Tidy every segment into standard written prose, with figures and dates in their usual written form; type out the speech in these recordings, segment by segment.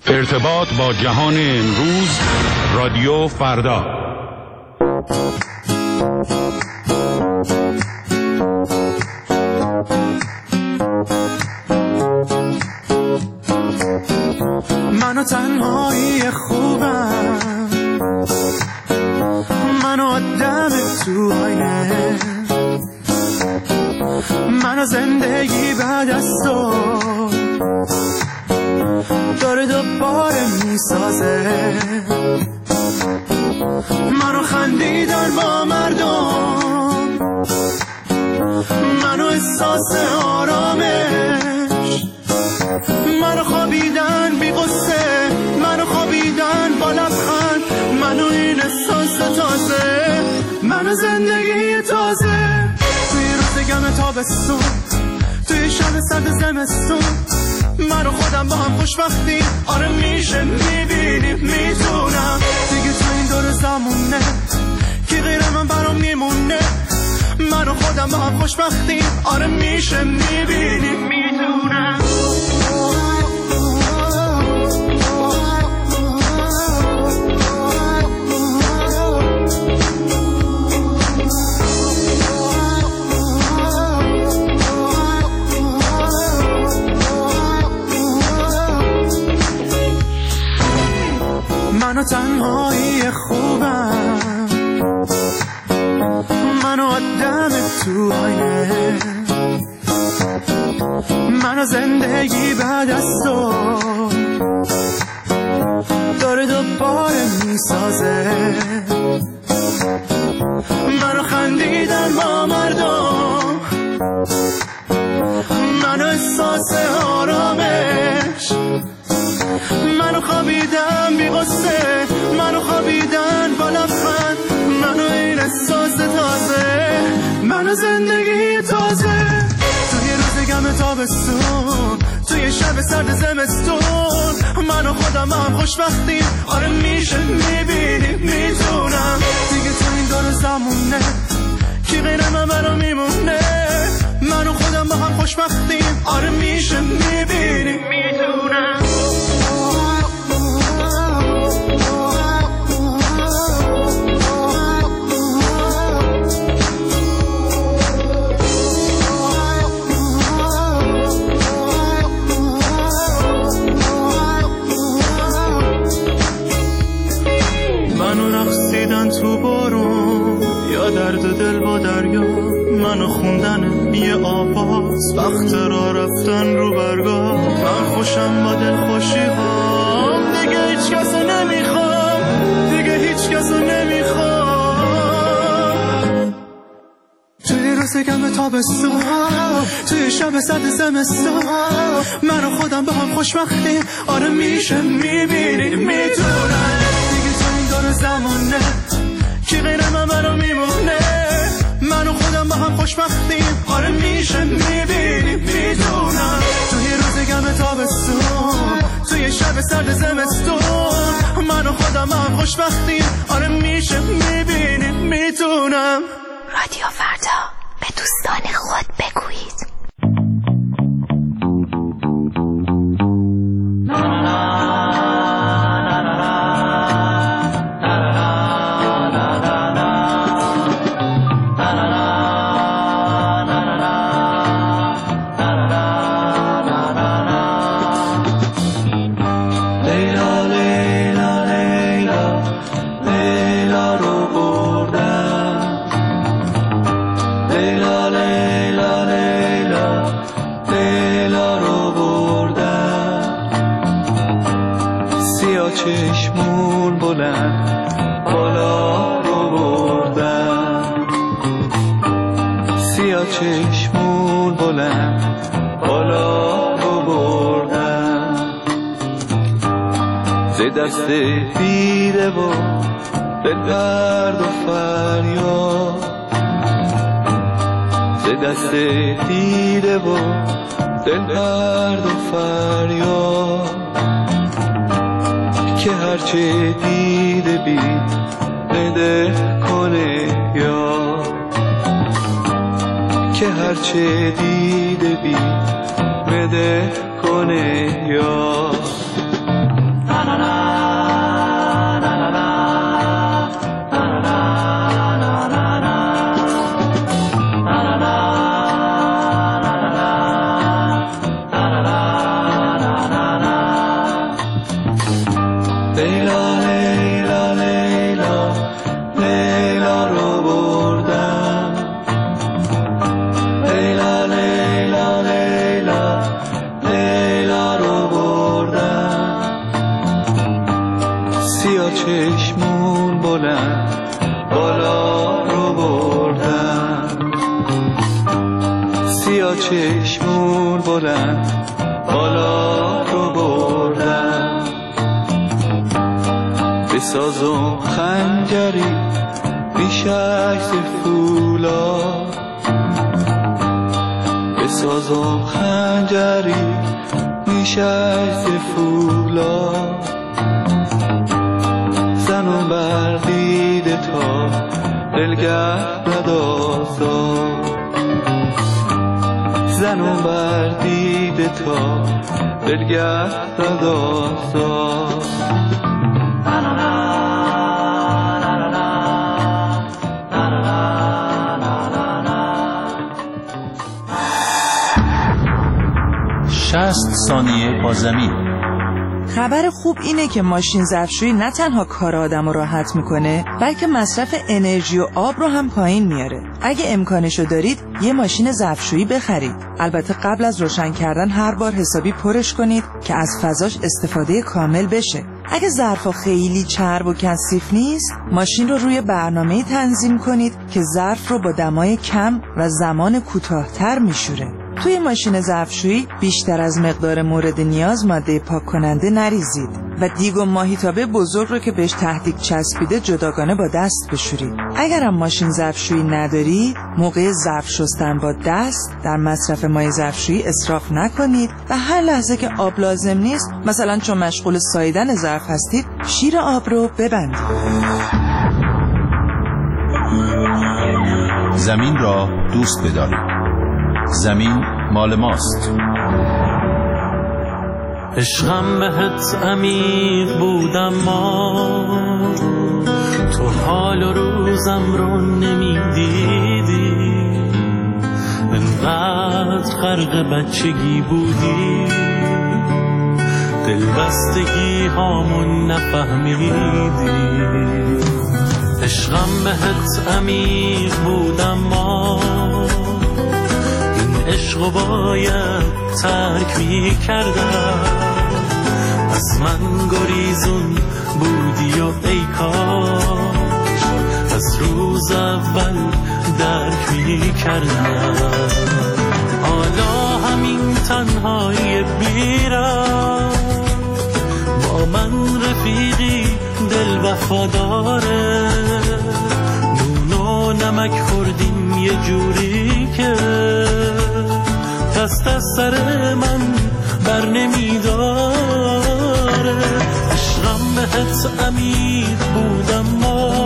ارتباط با جهان امروز، رادیو فردا. منو تنهایی خوبم، منو آدم تو آینه، منو زندگی بعد از تو داره دوباره میسازه، منو خندیدن با مردم، منو احساس آرامش، منو خوابیدن بی قصه، منو خوابیدن با لبخند، منو این احساس تازه، منو زندگی تازه. توی روز گم تابستون، توی شب سرد زمستون، من و خودم با هم خوشبختی، آره میشه میبینیم میتونم دیگه تو این دور زمونه کی غیر من برام میمونه، من و خودم با هم خوشبختی، آره میشه میبینیم میتونم. منو تنهایی خوبم، منو آدم تو آینه، منو زندگی بعد از تو داره دوباره میسازه، منو خندیدن با مردم، منو احساس آرامش، منو خوابیدن بی غصه، منو خوابیدن با لبخند، منو این احساس تازه، منو زندگی تازه. توی روز گم تابستون، توی شب سرد زمستون، منو خودم هم خوشبختیم، آره میشه میبینیم میتونم دیگه تو این دور زمونه کی غیر من برام میمونه، منو خودم با هم خوشبختیم، آره میشه میبینیم میتونم. تو بارون یا درد دل با دریا، منو خوندن یه آواز، وقت را رفتن رو برگاه، من خوشم با دل خوشی ها، دیگه هیچ کسو نمیخوام، دیگه هیچ کسو نمیخوام. توی روز گم تابستون، توی شب سرد زمستون، منو خودم با هم خوشبختیم، آره میشه میبینیم میتونم دیگه تو این دور زمونه کی غیر من برام میمونه، منو خودم با هم خوشبختیم، آره میشه میبینیم میتونم. توی روز گم تابستون، توی شب سرد زمستون، منو خودم با هم خوشبختیم، آره میشه میبینیم میتونم. رادیو فردا، به دوستان خود بگویید. چشمون بلند بالا رو بردن، سیاه چشمون بلند بالا رو بردن، ز دست دیده و به درد و فریاد، ز دست دیده و دل درد و فریاد، که هرچه دیده بی بده کنه یا، که هرچه دیده بی بده کنه یا. چشمون بلند بالا رو بردن، سیاه چشمون بلند بالا رو بردن. بسازم خنجری بیشک فولا، بسازم خنجری بیشک فولا. زنم بر دیده تا دلگرد ندازم، زنم بر دیده تا دلگرد ندازم. ثانیه با زمین. خبر خوب اینه که ماشین ظرفشویی نه تنها کار آدم رو راحت میکنه، بلکه مصرف انرژی و آب رو هم پایین میاره. اگه امکانشو دارید یه ماشین ظرفشویی بخرید. البته قبل از روشن کردن هر بار حسابی پرش کنید که از فضاش استفاده کامل بشه. اگه ظرفا خیلی چرب و کثیف نیست، ماشین رو روی برنامه‌ای تنظیم کنید که ظرف رو با دمای کم و زمان کوتاه‌تر میشوره. توی ماشین ظرفشویی بیشتر از مقدار مورد نیاز ماده پاک کننده نریزید و دیگ و ماهیتابه بزرگ رو که بهش تهدیگ چسبیده جداگانه با دست بشورید. اگرم ماشین ظرفشویی نداری، موقع ظرف شستن با دست در مصرف مایع ظرفشویی اسراف نکنید و هر لحظه که آب لازم نیست، مثلا چون مشغول ساییدن ظرف هستید، شیر آب رو ببندید. زمین را دوست بدارید. زمین مال ماست. عشقم بهت عمیق بودم، ما تو حال و روزم رو نمیدیدی، انقدر غرق بچگی بودی، دلبستگی هامون نفهمیدی. عشقم بهت عمیق بودم، ما عشقو باید ترک می کردم، از من گریزون بودی و ای کاش از روز اول درک می کردم. حالا همین تنهایی بیرم، با من رفیقی دل وفاداره، نون و نمک خوردیم یه جوری که دست از سر من بر نمیداره. عشقم بهت عمیق بودم، ما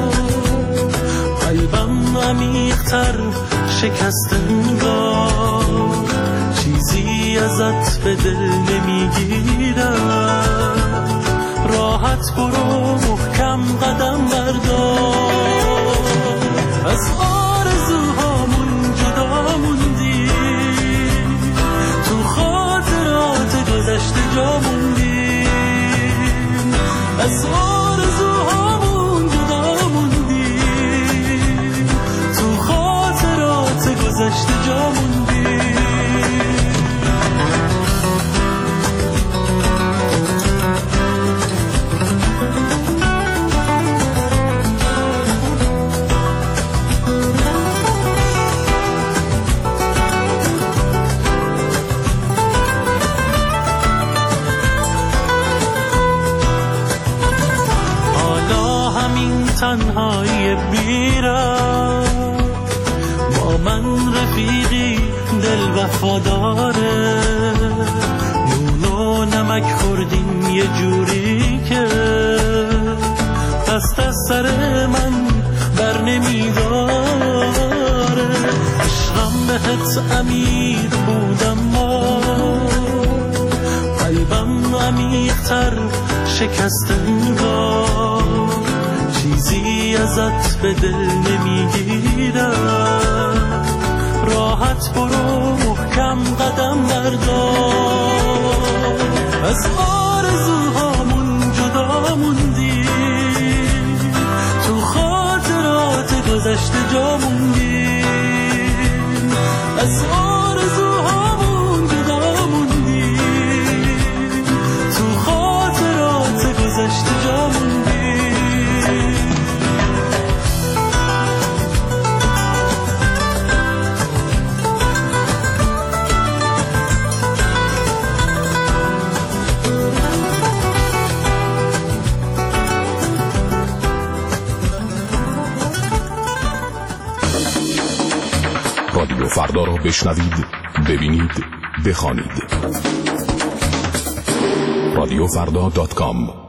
قلبم عمیق‌تر شکست انگار، چیزی ازت به دل نمیگیرم، راحت برو محکم قدم بردار. از آرزوهامون جدا موندی، تو خاطرات گذشته جا موندی، از آرزوهامون جدا موندی، تو خاطرات گذشته جا موندی. تنهایی بیرم، با من رفیقی دل وفاداره، نون و نمک خوردیم یه جوری که دست از سر من بر نمیداره. عشقم بهت عمیق بودم، ما قلبم عمیق‌تر شکست انگار، چیزی ازت به دل نمیگیرم، راحت برو محکم قدم بردار. از آرزوهامون جدا موندی، تو خاطرات گذشته جا موندی، از آرزوهامون جدا موندی، تو خاطرات گذشته جا موندی. فردا را بشنوید، ببینید، بخوانید. رادیوفردا.com.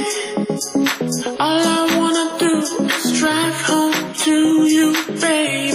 All I wanna do is drive home to you, baby.